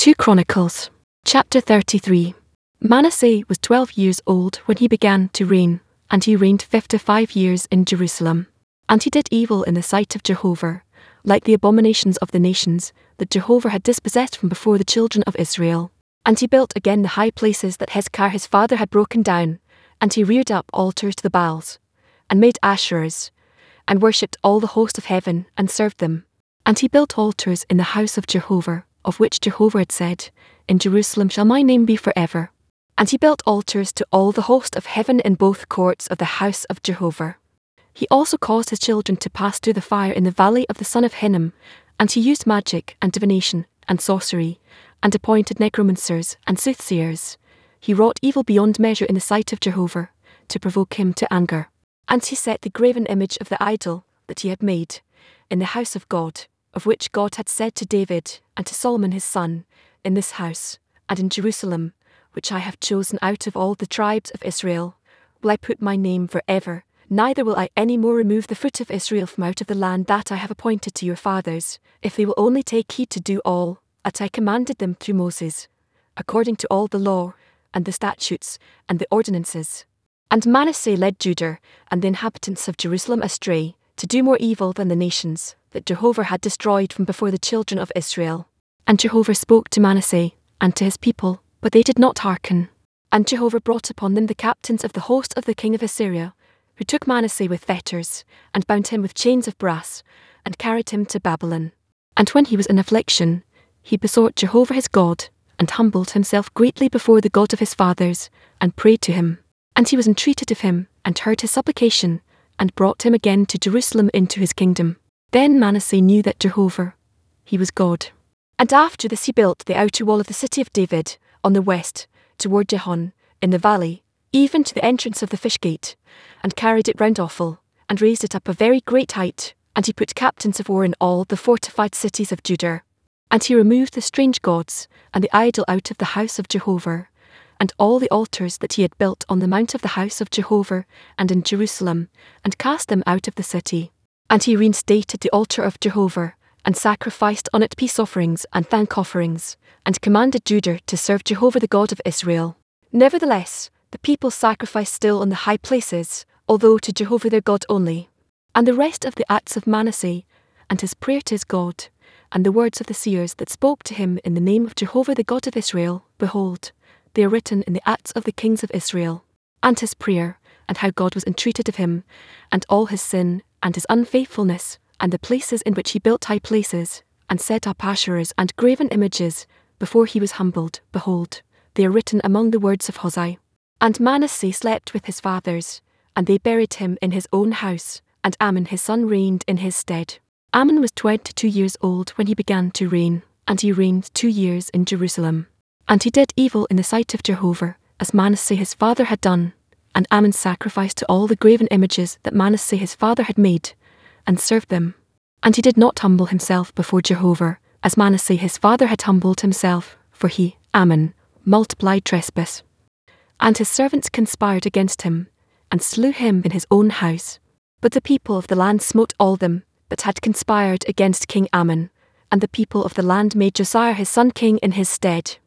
2 Chronicles, chapter 33. Manasseh was 12 years old when he began to reign, and he reigned 55 years in Jerusalem. And he did evil in the sight of Jehovah, like the abominations of the nations that Jehovah had dispossessed from before the children of Israel. And he built again the high places that Hezekiah his father had broken down, and he reared up altars to the Baals, and made Asherahs, and worshipped all the host of heaven, and served them. And he built altars in the house of Jehovah, of which Jehovah had said, In Jerusalem shall my name be forever. And he built altars to all the host of heaven in both courts of the house of Jehovah. He also caused his children to pass through the fire in the valley of the son of Hinnom, and he used magic and divination and sorcery, and appointed necromancers and soothsayers. He wrought evil beyond measure in the sight of Jehovah, to provoke him to anger. And he set the graven image of the idol that he had made in the house of God, of which God had said to David and to Solomon his son, In this house, and in Jerusalem, which I have chosen out of all the tribes of Israel, will I put my name forever, neither will I any more remove the foot of Israel from out of the land that I have appointed to your fathers, if they will only take heed to do all that I commanded them through Moses, according to all the law, and the statutes, and the ordinances. And Manasseh led Judah and the inhabitants of Jerusalem astray, to do more evil than the nations that Jehovah had destroyed from before the children of Israel. And Jehovah spoke to Manasseh and to his people, but they did not hearken. And Jehovah brought upon them the captains of the host of the king of Assyria, who took Manasseh with fetters, and bound him with chains of brass, and carried him to Babylon. And when he was in affliction, he besought Jehovah his God, and humbled himself greatly before the God of his fathers, and prayed to him. And he was entreated of him, and heard his supplication, and brought him again to Jerusalem into his kingdom. Then Manasseh knew that Jehovah, he was God. And after this he built the outer wall of the city of David, on the west, toward Jehon, in the valley, even to the entrance of the fish gate, and carried it round Ophel, and raised it up a very great height, and he put captains of war in all the fortified cities of Judah. And he removed the strange gods, and the idol out of the house of Jehovah, and all the altars that he had built on the mount of the house of Jehovah, and in Jerusalem, and cast them out of the city. And he reinstated the altar of Jehovah, and sacrificed on it peace offerings and thank offerings, and commanded Judah to serve Jehovah the God of Israel. Nevertheless, the people sacrificed still on the high places, although to Jehovah their God only. And the rest of the acts of Manasseh, and his prayer to his God, and the words of the seers that spoke to him in the name of Jehovah the God of Israel, behold, they are written in the Acts of the kings of Israel. And his prayer, and how God was entreated of him, and all his sin, and his unfaithfulness, and the places in which he built high places, and set up Asherahs and graven images, before he was humbled, behold, they are written among the words of Hosea. And Manasseh slept with his fathers, and they buried him in his own house, and Amon his son reigned in his stead. Amon was 22 years old when he began to reign, and he reigned 2 years in Jerusalem. And he did evil in the sight of Jehovah, as Manasseh his father had done, and Amon sacrificed to all the graven images that Manasseh his father had made, and served them. And he did not humble himself before Jehovah, as Manasseh his father had humbled himself, for he, Amon, multiplied trespass. And his servants conspired against him, and slew him in his own house. But the people of the land smote all them that had conspired against King Amon, and the people of the land made Josiah his son king in his stead.